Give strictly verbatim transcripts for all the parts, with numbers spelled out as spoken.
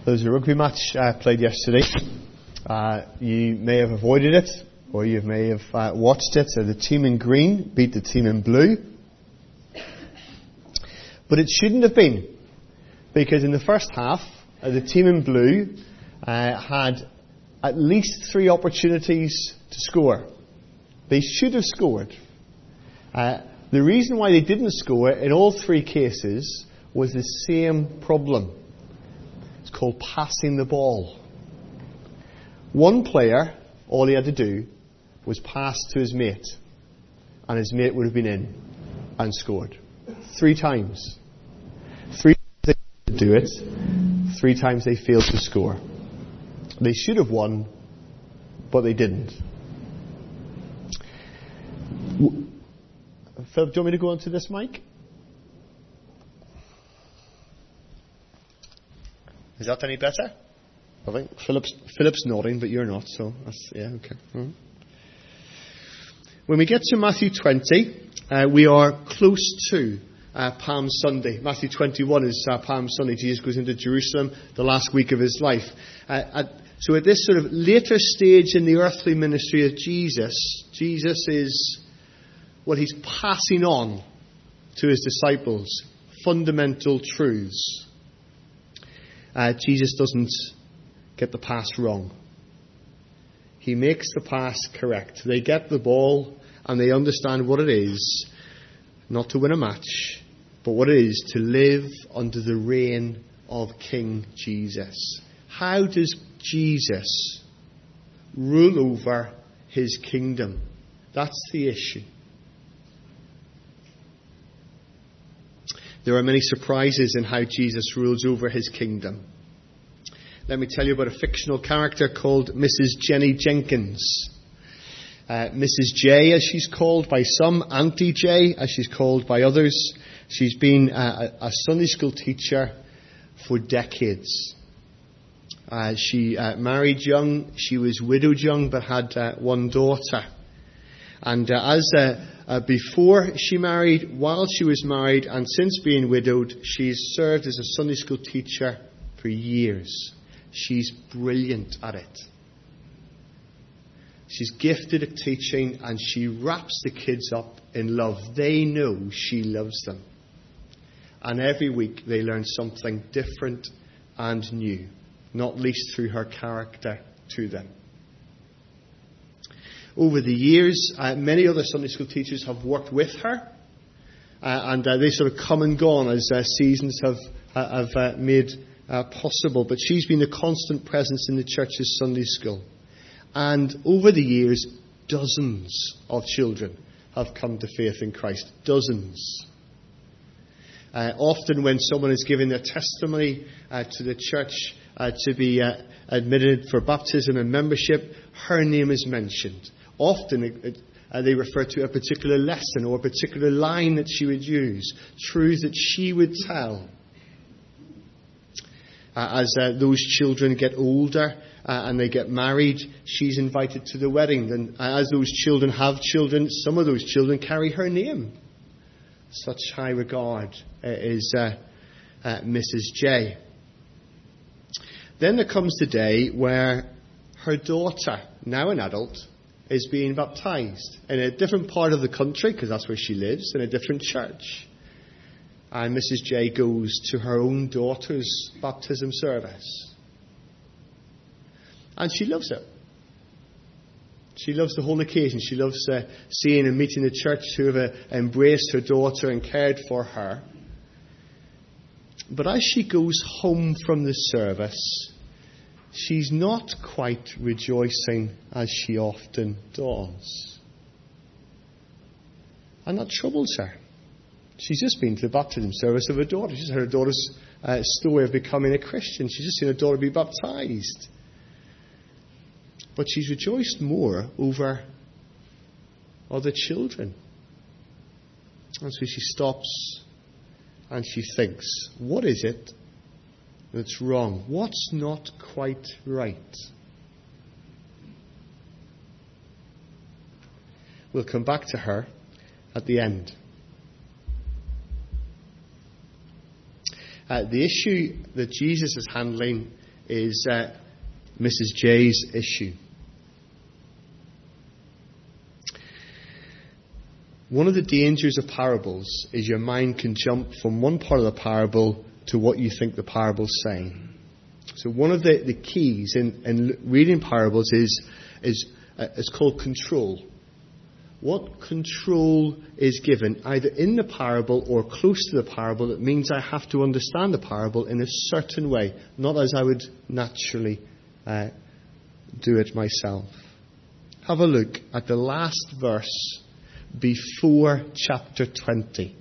There was a rugby match uh, played yesterday. Uh, you may have avoided it, or you may have uh, watched it. So the team in green beat the team in blue. But it shouldn't have been, because in the first half, uh, the team in blue uh, had at least three opportunities to score. They should have scored. Uh, the reason why they didn't score in all three cases was the same problem. It's called passing the ball. One player, all he had to do was pass to his mate, and his mate would have been in and scored. Three times. Three times they didn't do it. Three times they failed to score. They should have won, but they didn't. Philip, do you want me to go on to this mic? Is that any better? I think Philip's, Philip's nodding, but you're not, so that's, yeah, okay. Mm-hmm. When we get to Matthew twenty, uh, we are close to uh, Palm Sunday. Matthew twenty-one is uh, Palm Sunday. Jesus goes into Jerusalem the last week of his life. Uh, at, so at this sort of later stage in the earthly ministry of Jesus, Jesus is, well, he's passing on to his disciples fundamental truths. Uh, Jesus doesn't get the pass wrong. He makes the pass correct. They get the ball and they understand what it is, not to win a match, but what it is to live under the reign of King Jesus. How does Jesus rule over his kingdom? That's the issue. There are many surprises in how Jesus rules over his kingdom. Let me tell you about a fictional character called Missus Jenny Jenkins. Uh, Missus J, as she's called by some, Auntie J, as she's called by others. She's been uh, a Sunday school teacher for decades. Uh, she uh, married young. She was widowed young, but had uh, one daughter. And uh, as uh, uh, before she married, while she was married, and since being widowed, she's served as a Sunday school teacher for years. She's brilliant at it. She's gifted at teaching, and she wraps the kids up in love. They know she loves them. And every week they learn something different and new, not least through her character to them. Over the years, uh, many other Sunday school teachers have worked with her, uh, and uh, they sort of come and gone as uh, seasons have uh, have uh, made uh, possible. But she's been a constant presence in the church's Sunday school. And over the years, dozens of children have come to faith in Christ. Dozens. Uh, often when someone is giving their testimony uh, to the church uh, to be uh, admitted for baptism and membership, her name is mentioned. Often it, it, uh, they refer to a particular lesson or a particular line that she would use, truths that she would tell. Uh, as uh, those children get older uh, and they get married, she's invited to the wedding. And uh, as those children have children, some of those children carry her name. Such high regard uh, is uh, uh, Missus J. Then there comes the day where her daughter, now an adult, is being baptised in a different part of the country, because that's where she lives, in a different church. And Missus J goes to her own daughter's baptism service. And she loves it. She loves the whole occasion. She loves uh, seeing and meeting the church who have uh, embraced her daughter and cared for her. But as she goes home from the service, she's not quite rejoicing as she often does. And that troubles her. She's just been to the baptism service of her daughter. She's heard her daughter's uh, story of becoming a Christian. She's just seen her daughter be baptised. But she's rejoiced more over other children. And so she stops and she thinks, what is it that's wrong? What's not quite right? We'll come back to her at the end. Uh, the issue that Jesus is handling is uh, Missus J's issue. One of the dangers of parables is your mind can jump from one part of the parable to what you think the parable's saying. So one of the, the keys in, in reading parables is, is uh, it's called control. What control is given either in the parable or close to the parable, it means I have to understand the parable in a certain way, not as I would naturally uh, do it myself. Have a look at the last verse before chapter twenty.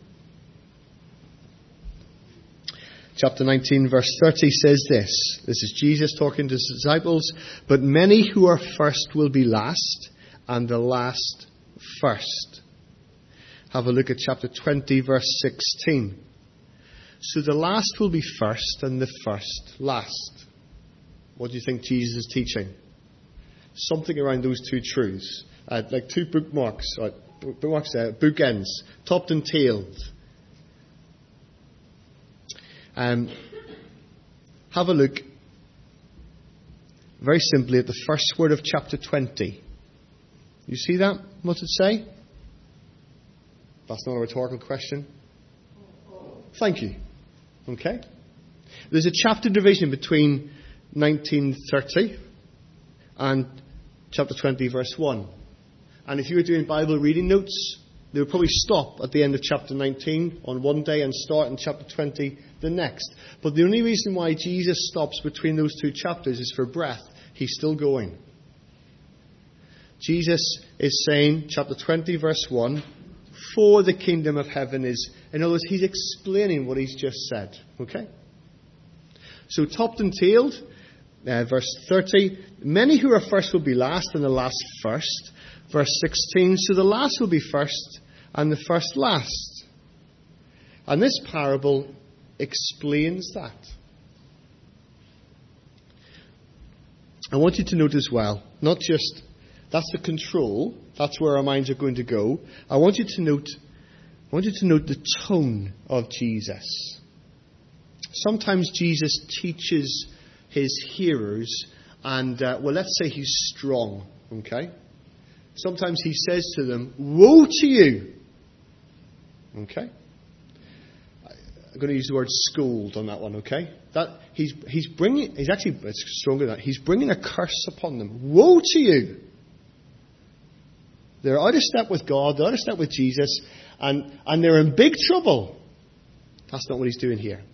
Chapter nineteen verse thirty says this. This is Jesus talking to his disciples. But many who are first will be last, and the last first. Have a look at chapter twenty verse sixteen. So the last will be first, and the first last. What do you think Jesus is teaching? Something around those two truths. Uh, like two bookmarks. Uh, bookmarks there, bookends. Topped and tailed. Um, have a look very simply at the first word of chapter twenty. You see that? What's it say? That's not a rhetorical question. Thank you. Okay. There's a chapter division between nineteen thirty and chapter twenty verse one. And if you were doing Bible reading notes, they would probably stop at the end of chapter nineteen on one day and start in chapter twenty the next. But the only reason why Jesus stops between those two chapters is for breath. He's still going. Jesus is saying, chapter twenty verse one, for the kingdom of heaven is... In other words, he's explaining what he's just said. Okay? So topped and tailed, uh, verse thirty, many who are first will be last and the last first. Verse sixteen, so the last will be first and the first last. And this parable explains that. I want you to note as well, not just, that's the control, that's where our minds are going to go. I want you to note, I want you to note the tone of Jesus. Sometimes Jesus teaches his hearers and, uh, well, let's say he's strong, okay? Sometimes he says to them, woe to you. Okay? I'm going to use the word scold on that one, okay? That he's he's bringing, he's actually, it's stronger than that. He's bringing a curse upon them. Woe to you. They're out of step with God, they're out of step with Jesus, and, and they're in big trouble. That's not what he's doing here.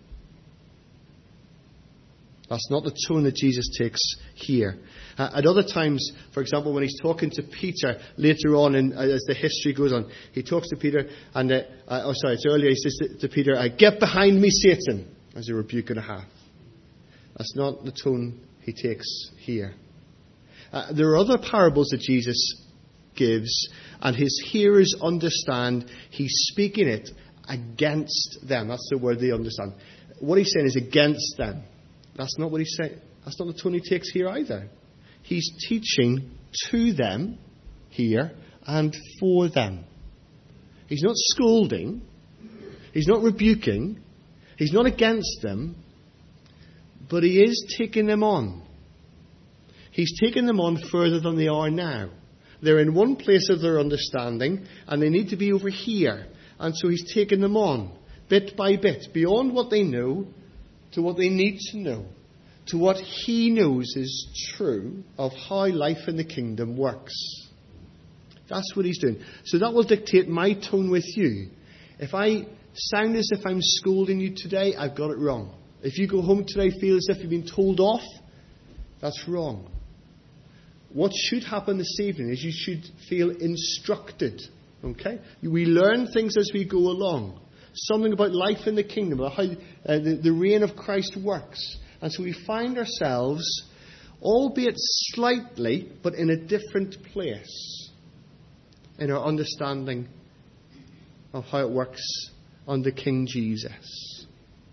That's not the tone that Jesus takes here. Uh, at other times, for example, when he's talking to Peter later on, in, uh, as the history goes on, he talks to Peter, and uh, uh, oh, sorry, it's earlier. He says to, to Peter, uh, "Get behind me, Satan," as a rebuke and a half. That's not the tone he takes here. Uh, there are other parables that Jesus gives, and his hearers understand he's speaking it against them. That's the word they understand. What he's saying is against them. That's not what he's saying. That's not the tone he takes here either. He's teaching to them here and for them. He's not scolding. He's not rebuking. He's not against them. But he is taking them on. He's taking them on further than they are now. They're in one place of their understanding and they need to be over here. And so he's taking them on bit by bit, beyond what they know, to what they need to know, to what he knows is true of how life in the kingdom works. That's what he's doing. So that will dictate my tone with you. If I sound as if I'm scolding you today, I've got it wrong. If you go home today feel as if you've been told off, that's wrong. What should happen this evening is you should feel instructed. Okay? We learn things as we go along. Something about life in the kingdom, about how uh, the, the reign of Christ works. And so we find ourselves, albeit slightly, but in a different place in our understanding of how it works under King Jesus.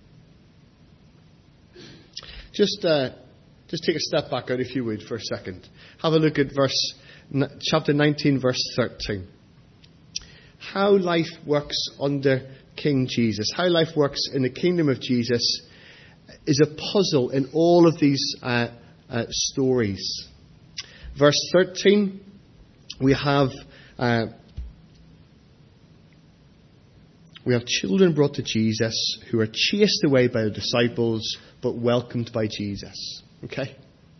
Just, uh, just take a step back out, if you would, for a second. Have a look at verse, chapter nineteen, verse thirteen. How life works under King Jesus. How life works in the kingdom of Jesus is a puzzle in all of these uh, uh, stories. Verse thirteen, we have uh, we have children brought to Jesus who are chased away by the disciples but welcomed by Jesus. Okay?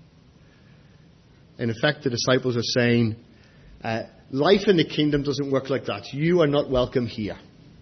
In effect, the disciples are saying, uh, life in the kingdom doesn't work like that. You are not welcome here.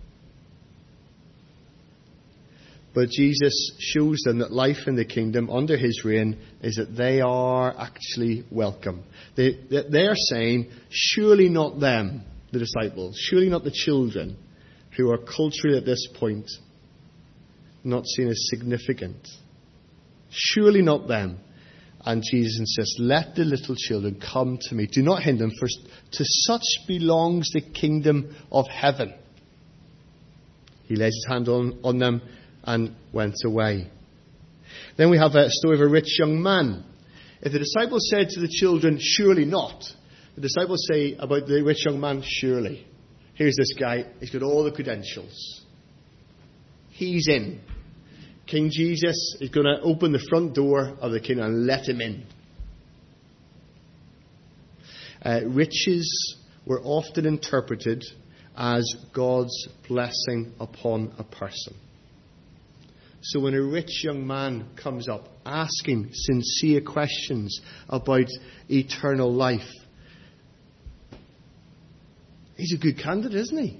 But Jesus shows them that life in the kingdom under his reign is that they are actually welcome. They, they are saying, surely not them, the disciples, surely not the children who are culturally at this point not seen as significant. Surely not them. And Jesus insists, let the little children come to me. Do not hinder them, for to such belongs the kingdom of heaven. He lays his hand on, on them and went away. Then we have a story of a rich young man. If the disciples said to the children, surely not, the disciples say about the rich young man, surely. Here's this guy, he's got all the credentials. He's in. King Jesus is going to open the front door of the kingdom and let him in. Uh, riches were often interpreted as God's blessing upon a person. So when a rich young man comes up asking sincere questions about eternal life, he's a good candidate, isn't he?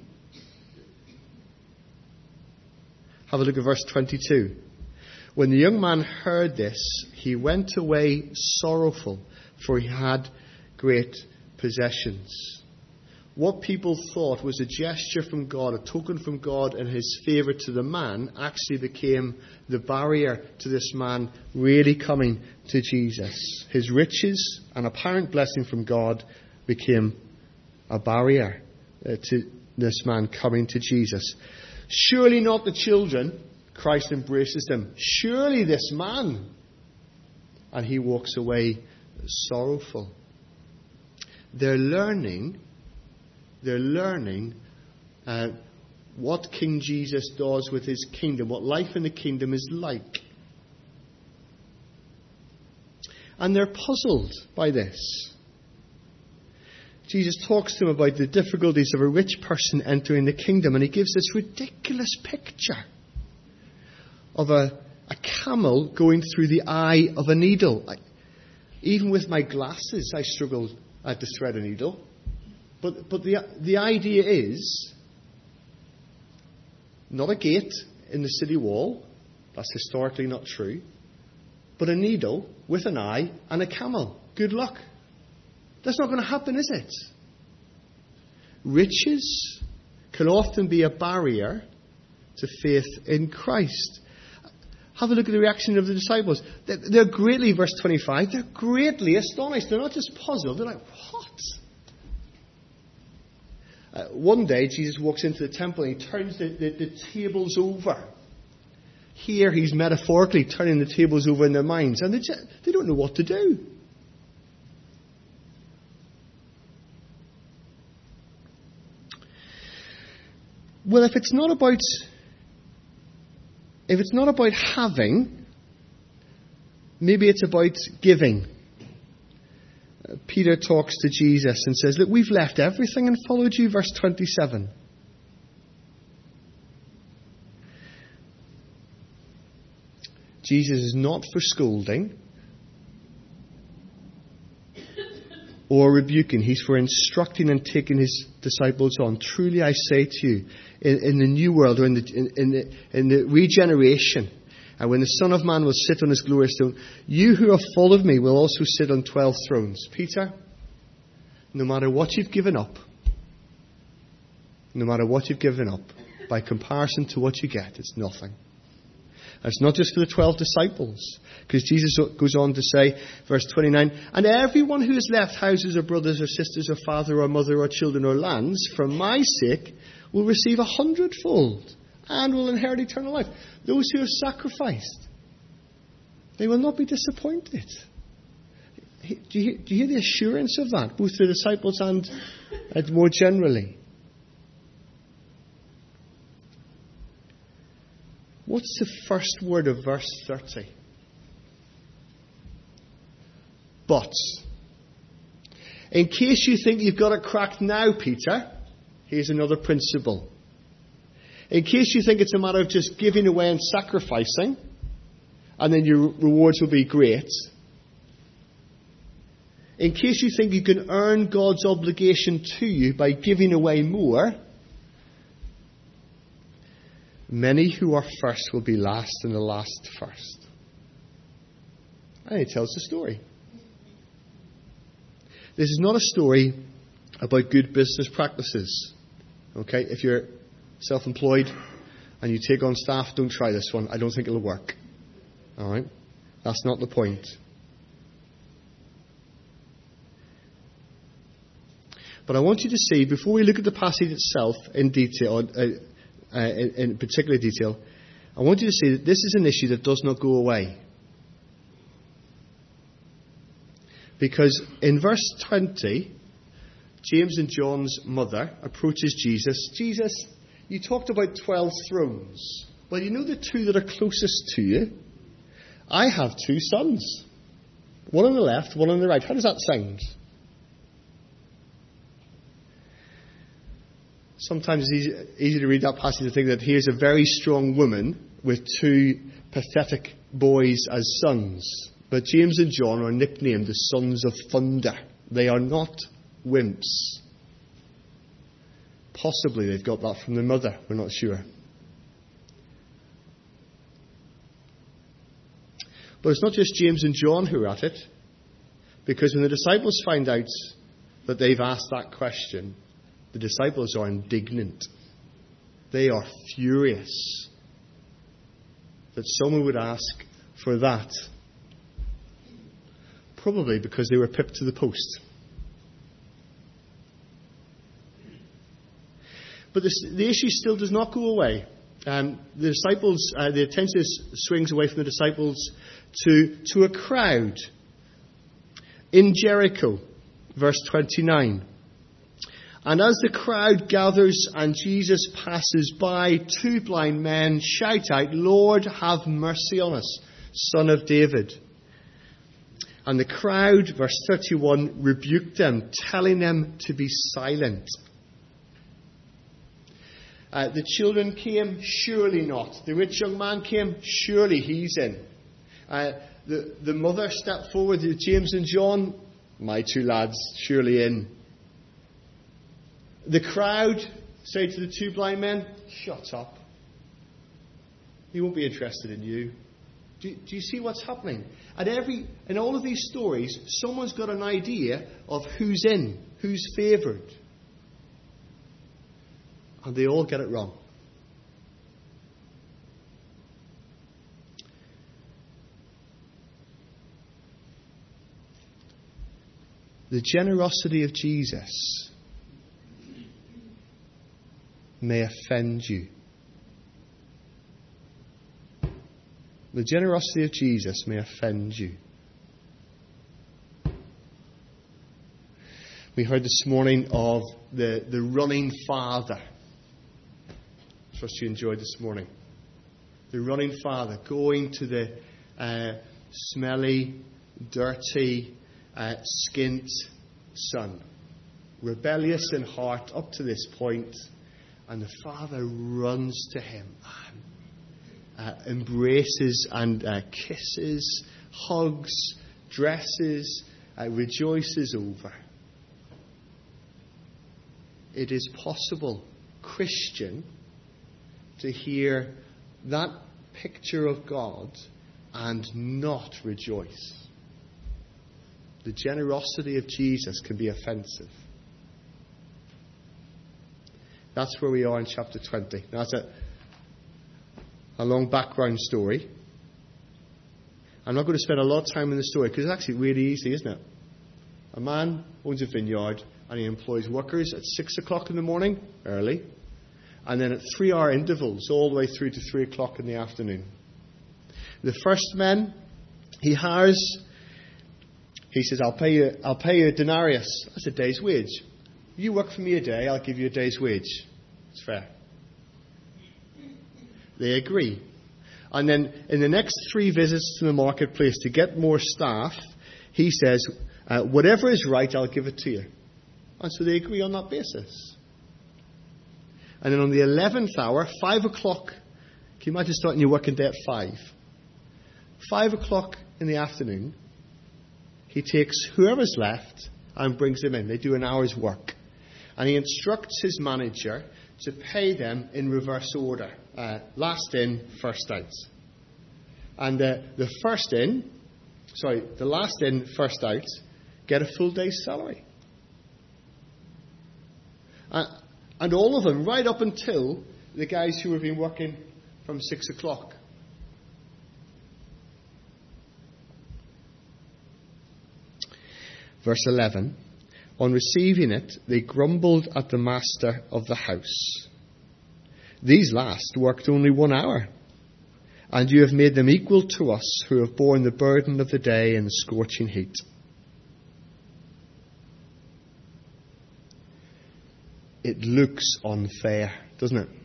Have a look at verse twenty-two. When the young man heard this, he went away sorrowful, for he had great possessions. What people thought was a gesture from God, a token from God and his favour to the man, actually became the barrier to this man really coming to Jesus. His riches, an apparent blessing from God, became a barrier uh, to this man coming to Jesus. Surely not the children. Christ embraces them. Surely this man. And he walks away sorrowful. They're learning, they're learning uh, what King Jesus does with his kingdom, what life in the kingdom is like. And they're puzzled by this. Jesus talks to them about the difficulties of a rich person entering the kingdom, and he gives this ridiculous picture of a, a camel going through the eye of a needle. I, even with my glasses, I struggle uh, to thread a needle. But but the the idea is not a gate in the city wall. That's historically not true. But a needle with an eye and a camel. Good luck. That's not going to happen, is it? Riches can often be a barrier to faith in Christ. Have a look at the reaction of the disciples. They're greatly, verse twenty-five, they're greatly astonished. They're not just puzzled. They're like, what? Uh, one day, Jesus walks into the temple and he turns the, the, the tables over. Here, he's metaphorically turning the tables over in their minds. And they, just, they don't know what to do. Well, if it's not about... If it's not about having, maybe it's about giving. Uh, Peter talks to Jesus and says, look, we've left everything and followed you, verse twenty-seven. Jesus is not for scolding or rebuking. He's for instructing and taking his disciples on. Truly I say to you, in, in the new world, or in the, in, in the, in the regeneration, and when the Son of Man will sit on his glorious throne, you who have followed me will also sit on twelve thrones. Peter, no matter what you've given up, no matter what you've given up, by comparison to what you get, it's nothing. And it's not just for the twelve disciples, because Jesus goes on to say, verse twenty-nine, and everyone who has left houses or brothers or sisters or father or mother or children or lands for my sake will receive a hundredfold and will inherit eternal life. Those who have sacrificed, they will not be disappointed. Do you hear, do you hear the assurance of that, both to the disciples and, and more generally? What That's the first word of verse thirty. But, in case you think you've got it cracked now, Peter, here's another principle. In case you think it's a matter of just giving away and sacrificing, and then your rewards will be great. In case you think you can earn God's obligation to you by giving away more, many who are first will be last and the last first. And he tells the story. This is not a story about good business practices. Okay, if you're self-employed and you take on staff, don't try this one. I don't think it'll work. All right? That's not the point. But I want you to see, before we look at the passage itself in detail, uh, uh, in, in particular detail, I want you to see that this is an issue that does not go away. Because in verse twenty, James and John's mother approaches Jesus. Jesus, you talked about twelve thrones. Well, you know the two that are closest to you? I have two sons. One on the left, one on the right. How does that sound? Sometimes it's easy, easy to read that passage and think that here's a very strong woman with two pathetic boys as sons. But James and John are nicknamed the sons of thunder. They are not wimps. Possibly they've got that from their mother. We're not sure. But it's not just James and John who are at it. Because when the disciples find out that they've asked that question, the disciples are indignant. They are furious that someone would ask for that. Probably because they were pipped to the post. But this, the issue still does not go away. Um, the disciples, uh, the attention swings away from the disciples to, to a crowd in Jericho, verse twenty-nine. And as the crowd gathers and Jesus passes by, two blind men shout out, "Lord, have mercy on us, Son of David." And the crowd, verse thirty-one, rebuked them, telling them to be silent. Uh, the children came, surely not. The rich young man came, surely he's in. Uh, the, the mother stepped forward to James and John, my two lads, surely in. The crowd say to the two blind men, "Shut up. He won't be interested in you." Do, do you see what's happening? At every, in all of these stories, someone's got an idea of who's in, who's favoured. And they all get it wrong. The generosity of Jesus may offend you. The generosity of Jesus may offend you. We heard this morning of the, the running father. I trust you enjoyed this morning. The running father going to the uh, smelly, dirty, uh, skint son. Rebellious in heart up to this point. And the father runs to him and Uh, embraces and uh, kisses, hugs, dresses, uh, rejoices over. It is possible, Christian, to hear that picture of God and not rejoice. The generosity of Jesus can be offensive. That's where we are in chapter twenty. Now, that's a A long background story. I'm not going to spend a lot of time in the story because it's actually really easy, isn't it? A man owns a vineyard and he employs workers at six o'clock in the morning, early, and then at three-hour intervals all the way through to three o'clock in the afternoon. The first man he hires, he says, "I'll pay you. I'll pay you a denarius. That's a day's wage. You work for me a day, I'll give you a day's wage. It's fair." They agree. And then in the next three visits to the marketplace to get more staff, he says, uh, whatever is right, I'll give it to you. And so they agree on that basis. And then on the eleventh hour, five o'clock, can you imagine starting your working day at five? Five o'clock in the afternoon, he takes whoever's left and brings them in. They do an hour's work. And he instructs his manager to pay them in reverse order. Uh, last in, first out. And uh, the first in, sorry, the last in, first out, get a full day's salary. Uh, and all of them, right up until the guys who have been working from six o'clock. Verse eleven. On receiving it, they grumbled at the master of the house. These last worked only one hour, and you have made them equal to us who have borne the burden of the day in the scorching heat. It looks unfair, doesn't it?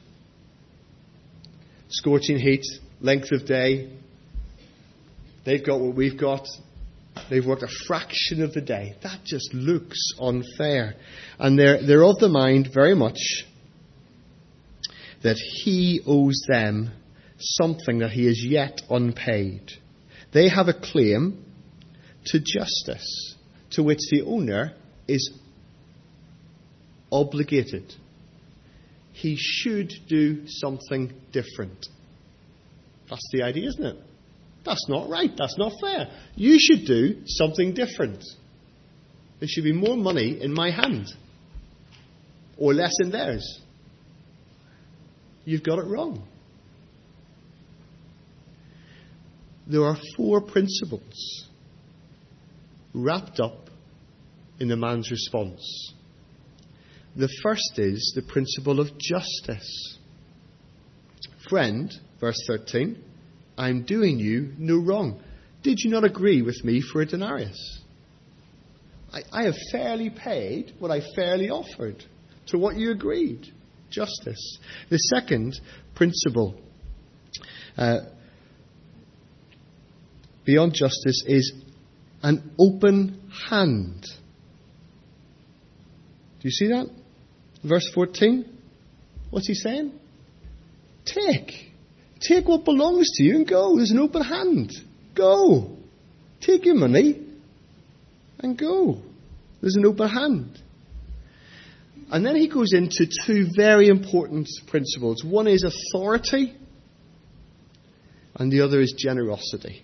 Scorching heat, length of day. They've got what we've got. They've worked a fraction of the day. That just looks unfair. And they're, they're of the mind very much that he owes them something that he is yet unpaid. They have a claim to justice to which the owner is obligated. He should do something different. That's the idea, isn't it? That's not right. That's not fair. You should do something different. There should be more money in my hand or less in theirs. You've got it wrong. There are four principles wrapped up in the man's response. The first is the principle of justice. Friend, verse thirteen, I'm doing you no wrong. Did you not agree with me for a denarius? I, I have fairly paid what I fairly offered to what you agreed. Justice. The second principle uh, beyond justice is an open hand. Do you see that? Verse fourteen. What's he saying? Take. Take what belongs to you and go. There's an open hand. Go. Take your money and go. There's an open hand. And then he goes into two very important principles. One is authority and the other is generosity.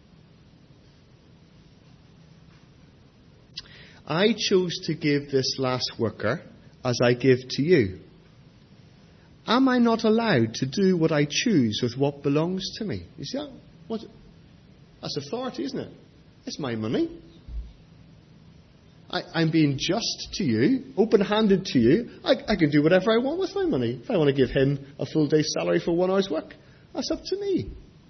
I chose to give this last worker as I give to you. Am I not allowed to do what I choose with what belongs to me? You see that? What? That's authority, isn't it? It's my money. I, I'm being just to you, open-handed to you. I, I can do whatever I want with my money. If I want to give him a full day's salary for one hour's work, that's up to me.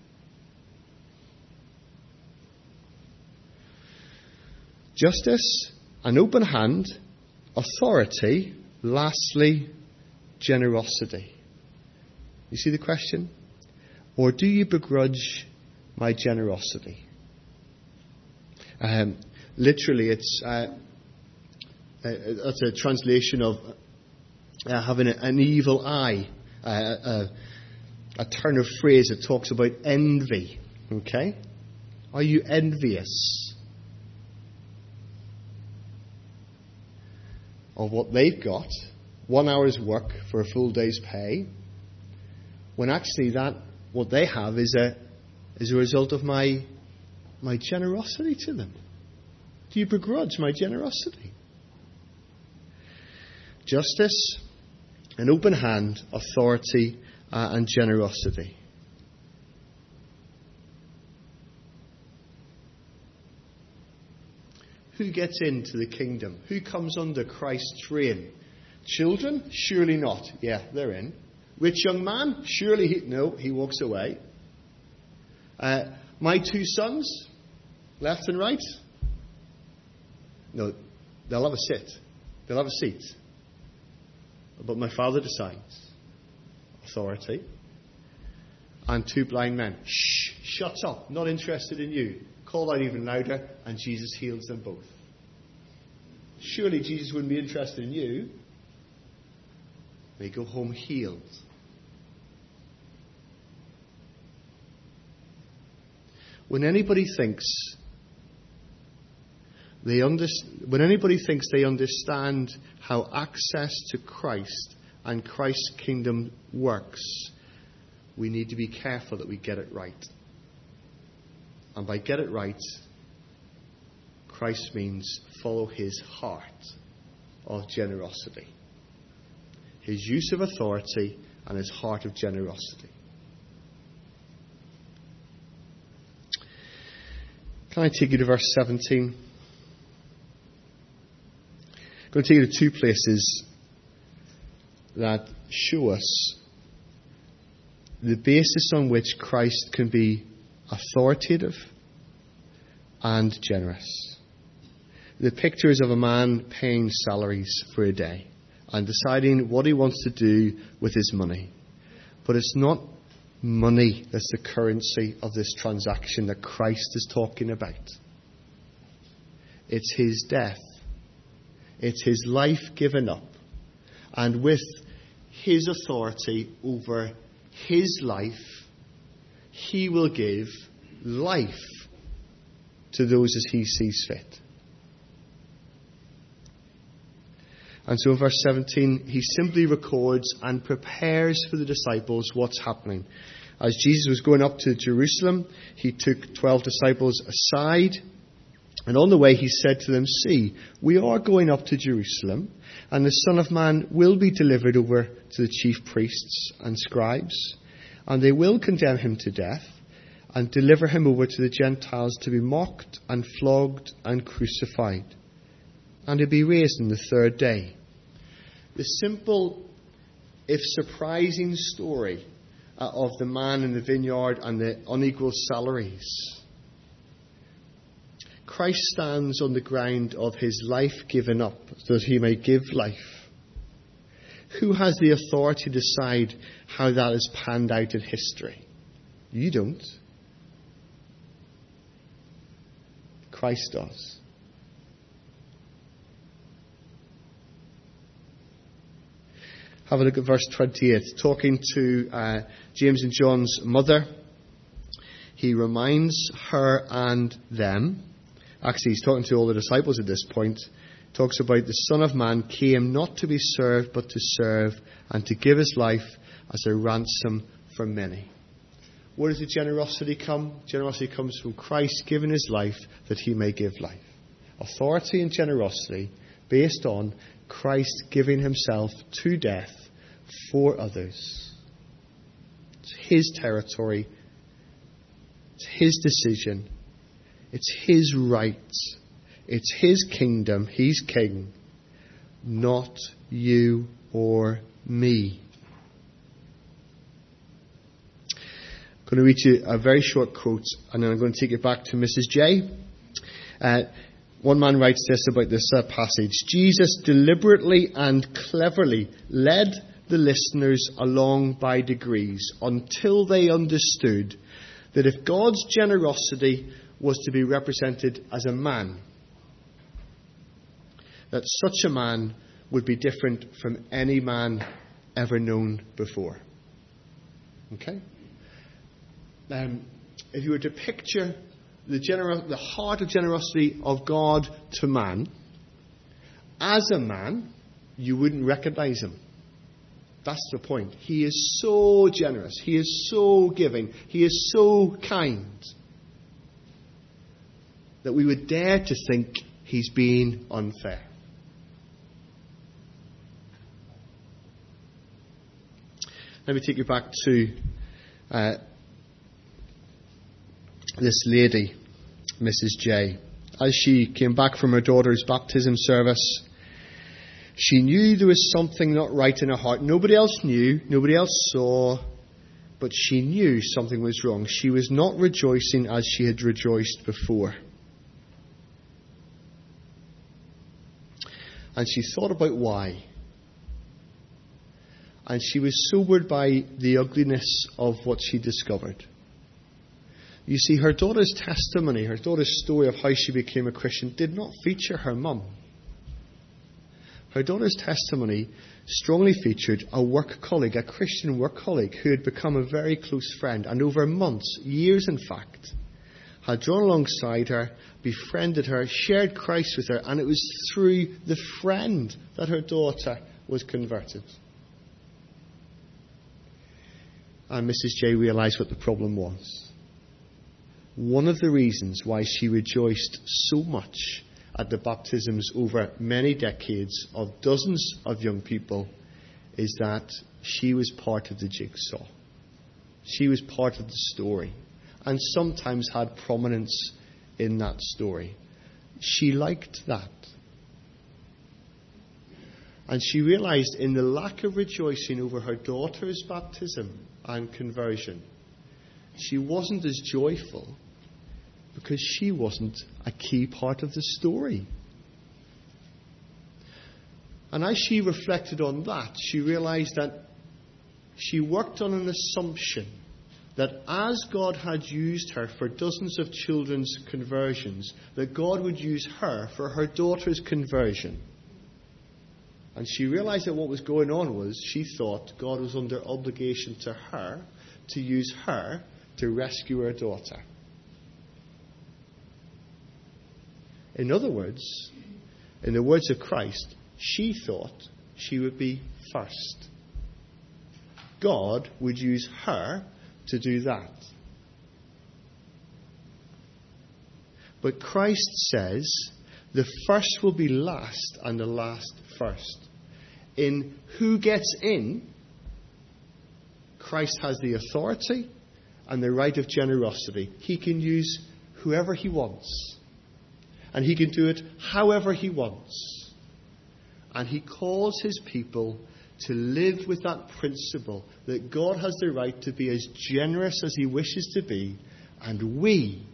Justice, an open hand, authority, lastly, generosity. You see the question? Or do you begrudge my generosity? Um, literally, it's uh, uh, that's a translation of uh, having a, an evil eye. Uh, uh, a turn of phrase that talks about envy. Okay? Are you envious of what they've got? One hour's work for a full day's pay, when actually that what they have is a is a result of my my generosity to them. Do you begrudge my generosity? Justice, an open hand, authority, uh, and generosity. Who gets into the kingdom? Who comes under Christ's reign? Children? Surely not. Yeah, they're in. Rich young man? Surely he... No, he walks away. Uh, my two sons? Left and right? No, they'll have a sit. They'll have a seat. But my Father decides. Authority. and two blind men. Shh, shut up, not interested in you. Call out even louder, and Jesus heals them both. Surely Jesus wouldn't be interested in you. They go home healed. When anybody thinks they under, when anybody thinks they understand how access to Christ and Christ's kingdom works, we need to be careful that we get it right. And by get it right, Christ means follow his heart of generosity. His use of authority and his heart of generosity. Can I take you to verse seventeen? I'm going to take you to two places that show us the basis on which Christ can be authoritative and generous. The pictures of a man paying salaries for a day and deciding what he wants to do with his money. But it's not money that's the currency of this transaction that Christ is talking about. It's his death. It's his life given up. And with his authority over his life, he will give life to those as he sees fit. And so in verse seventeen, he simply records and prepares for the disciples what's happening. As Jesus was going up to Jerusalem, he took twelve disciples aside, and on the way he said to them, "See, we are going up to Jerusalem, and the Son of Man will be delivered over to the chief priests and scribes, and they will condemn him to death, and deliver him over to the Gentiles to be mocked and flogged and crucified, and to be raised on the third day." The simple, if surprising story uh, of the man in the vineyard and the unequal salaries. Christ stands on the ground of his life given up so that he may give life. Who has the authority to decide how that is panned out in history? You don't. Christ does. Have a look at verse twenty-eight. Talking to uh, James and John's mother, he reminds her and them. Actually, he's talking to all the disciples at this point. Talks about the Son of Man came not to be served, but to serve, and to give his life as a ransom for many. Where does the generosity come? Generosity comes from Christ giving his life that he may give life. Authority and generosity based on Christ giving himself to death for others. It's his territory. It's his decision. It's his right. It's his kingdom. He's king. Not you or me. I'm going to read you a very short quote, and then I'm going to take it back to Missus J. Uh, one man writes this about this uh, passage. Jesus deliberately and cleverly led the listeners along by degrees until they understood that if God's generosity was to be represented as a man, that such a man would be different from any man ever known before. Okay? Um, if you were to picture the, gener- the heart of generosity of God to man, as a man, you wouldn't recognize him. That's the point. He is so generous. He is so giving. He is so kind that we would dare to think he's being unfair. Let me take you back to uh, this lady, Missus J. As she came back from her daughter's baptism service, she knew there was something not right in her heart. Nobody else knew, nobody else saw, but she knew something was wrong. She was not rejoicing as she had rejoiced before. And she thought about why. and she was sobered by the ugliness of what she discovered. You see, her daughter's testimony, her daughter's story of how she became a Christian did not feature her mum. Her daughter's testimony strongly featured a work colleague, a Christian work colleague, who had become a very close friend, and over months, years in fact, had drawn alongside her, befriended her, shared Christ with her, and it was through the friend that her daughter was converted. And Missus J realised what the problem was. One of the reasons why she rejoiced so much at the baptisms over many decades of dozens of young people is that she was part of the jigsaw. She was part of the story, and sometimes had prominence in that story. She liked that. And she realised in the lack of rejoicing over her daughter's baptism and conversion, she wasn't as joyful because she wasn't a key part of the story. And as she reflected on that, she realised that she worked on an assumption that as God had used her for dozens of children's conversions, that God would use her for her daughter's conversion. And she realised that what was going on was she thought God was under obligation to her to use her to rescue her daughter. In other words, in the words of Christ, she thought she would be first. God would use her to do that. But Christ says the first will be last and the last first. In who gets in, Christ has the authority and the right of generosity. He can use whoever he wants. And he can do it however he wants. And he calls his people to live with that principle that God has the right to be as generous as he wishes to be, and we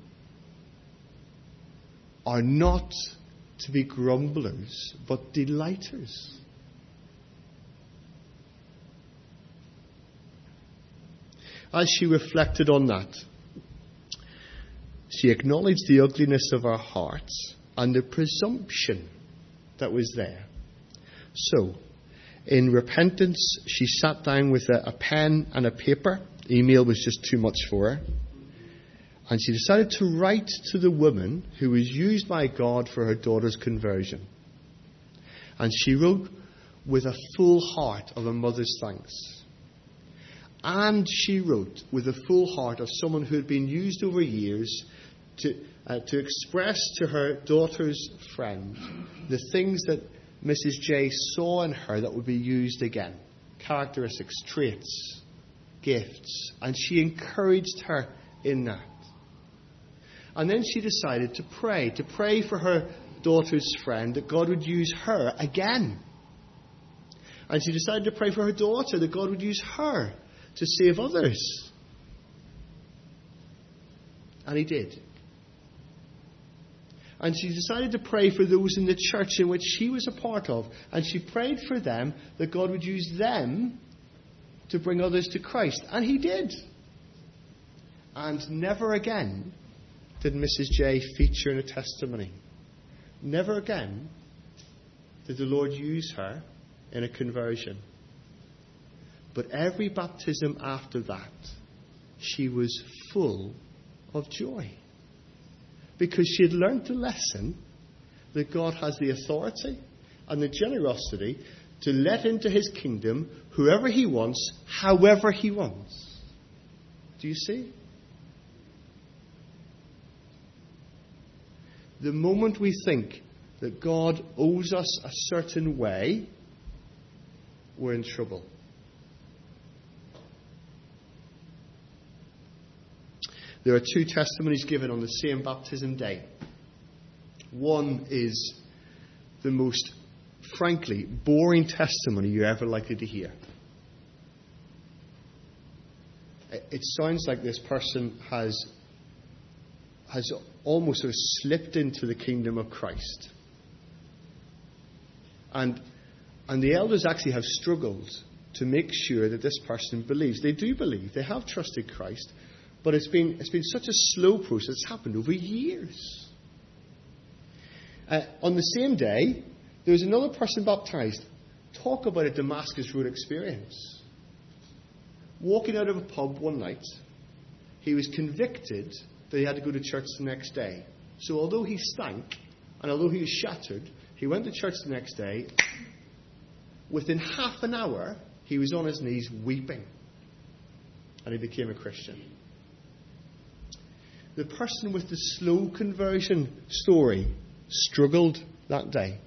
are not to be grumblers, but delighters. As she reflected on that, she acknowledged the ugliness of her hearts and the presumption that was there. So, in repentance, she sat down with a, a pen and a paper. Email was just too much for her. And she decided to write to the woman who was used by God for her daughter's conversion. And she wrote with a full heart of a mother's thanks. And she wrote with a full heart of someone who had been used over years to, uh, to express to her daughter's friend the things that Missus J saw in her that would be used again. Characteristics, traits, gifts. And she encouraged her in that. And then she decided to pray, to pray for her daughter's friend that God would use her again. And she decided to pray for her daughter that God would use her to save others. And he did. And she decided to pray for those in the church in which she was a part of. And she prayed for them that God would use them to bring others to Christ. And he did. And never again did Missus J feature in a testimony. Never again did the Lord use her in a conversion. But every baptism after that, she was full of joy. Because she had learned the lesson that God has the authority and the generosity to let into his kingdom whoever he wants, however he wants. Do you see? The moment we think that God owes us a certain way, we're in trouble. There are two testimonies given on the same baptism day. One is the most, frankly, boring testimony you're ever likely to hear. It sounds like this person has, has almost sort of slipped into the kingdom of Christ. And, and the elders actually have struggled to make sure that this person believes. They do believe. They have trusted Christ. But it's been, it's been such a slow process. It's happened over years. Uh, on the same day, there was another person baptized. Talk about a Damascus Road experience. Walking out of a pub one night, he was convicted that he had to go to church the next day. So although he stank, and although he was shattered, he went to church the next day. Within half an hour, he was on his knees weeping. And he became a Christian. The person with the slow conversion story struggled that day.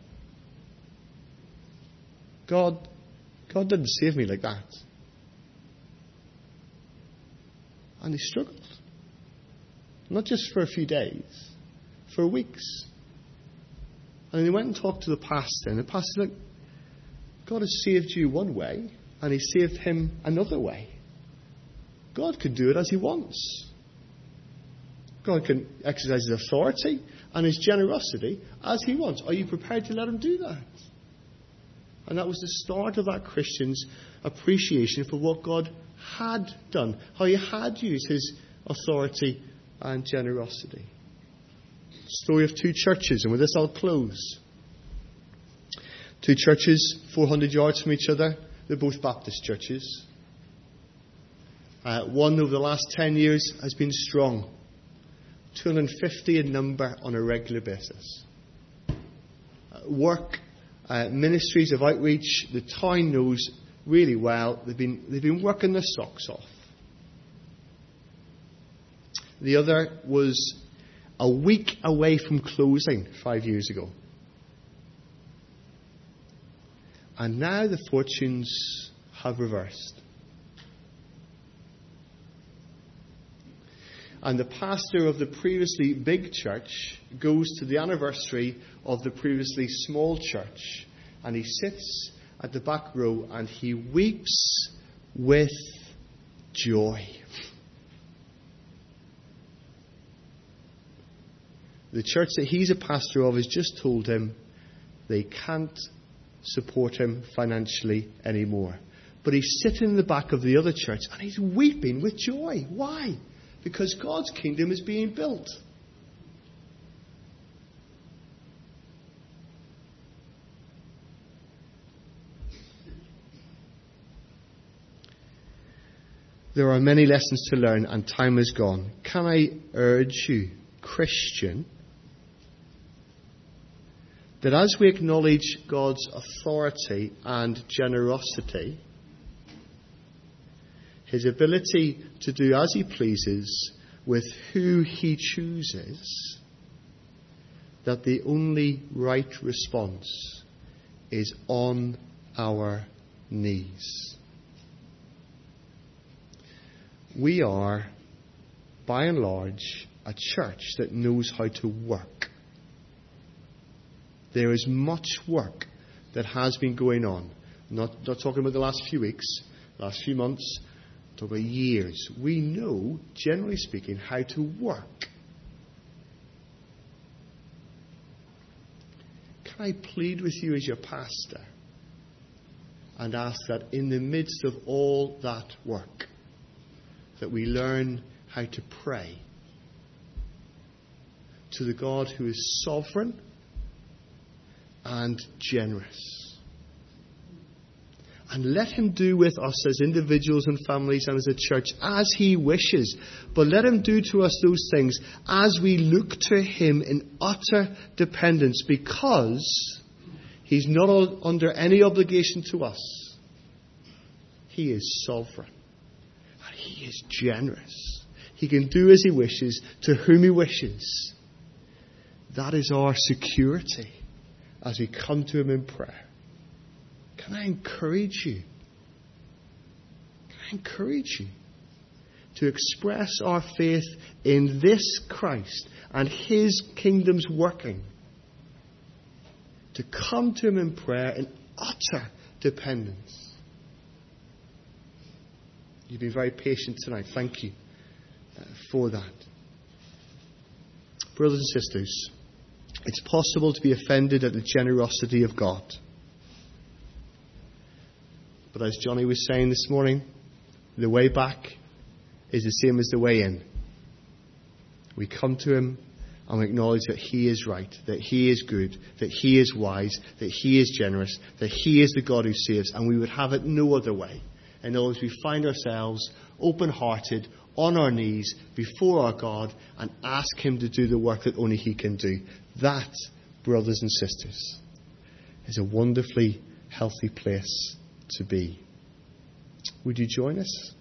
God, God didn't save me like that. And he struggled. Not just for a few days, for weeks. And he went and talked to the pastor, and the pastor said, look, God has saved you one way, and he saved him another way. God can do it as he wants. God can exercise his authority and his generosity as he wants. Are you prepared to let him do that? And that was the start of that Christian's appreciation for what God had done, how he had used his authority and generosity. Story of two churches, and with this I'll close. Two churches, four hundred yards from each other. They're both Baptist churches. Uh, one over the last ten years has been strong. two hundred fifty in number on a regular basis. Uh, work, uh, ministries of outreach, the town knows really well. They've been, they've been working their socks off. The other was a week away from closing five years ago. And now the fortunes have reversed. And the pastor of the previously big church goes to the anniversary of the previously small church. And he sits at the back row and he weeps with joy. The church that he's a pastor of has just told him they can't support him financially anymore. But he's sitting in the back of the other church and he's weeping with joy. Why? Because God's kingdom is being built. There are many lessons to learn and time is gone. Can I urge you, Christian, that as we acknowledge God's authority and generosity, his ability to do as he pleases with who he chooses, that the only right response is on our knees. We are, by and large, a church that knows how to work. There is much work that has been going on. Not, not talking about the last few weeks, last few months, talking about years. We know, generally speaking, how to work. Can I plead with you as your pastor and ask that in the midst of all that work, that we learn how to pray to the God who is sovereign and generous. And let him do with us as individuals and families and as a church as he wishes. But let him do to us those things as we look to him in utter dependence, because he's not under any obligation to us. He is sovereign. And he is generous. He can do as he wishes to whom he wishes. That is our security as we come to him in prayer. Can I encourage you? Can I encourage you to express our faith in this Christ and his kingdom's working? To come to him in prayer in utter dependence. You've been very patient tonight. Thank you for that. Brothers and sisters, it's possible to be offended at the generosity of God. But as Johnny was saying this morning, the way back is the same as the way in. We come to him and we acknowledge that he is right, that he is good, that he is wise, that he is generous, that he is the God who saves, and we would have it no other way. In other words, we find ourselves open-hearted, on our knees before our God, and ask him to do the work that only he can do. That, brothers and sisters, is a wonderfully healthy place to be. Would you join us?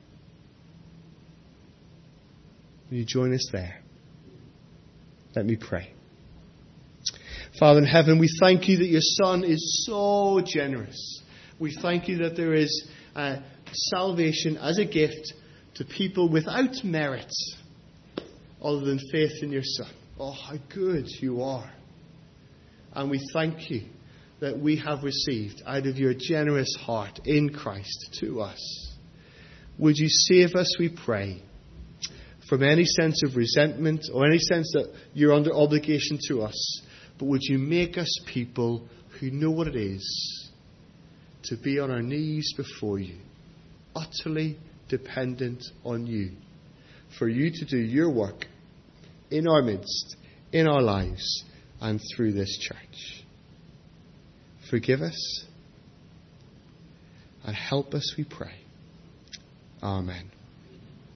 Would you join us there? Let me pray. Father in heaven, we thank you that your Son is so generous. We thank you that there is uh, salvation as a gift to people without merit other than faith in your Son. Oh, how good you are. And we thank you that we have received out of your generous heart in Christ to us. Would you save us, we pray, from any sense of resentment or any sense that you're under obligation to us. But would you make us people who know what it is to be on our knees before you, utterly dependent on you, for you to do your work in our midst, in our lives, and through this church. Forgive us and help us, we pray. Amen.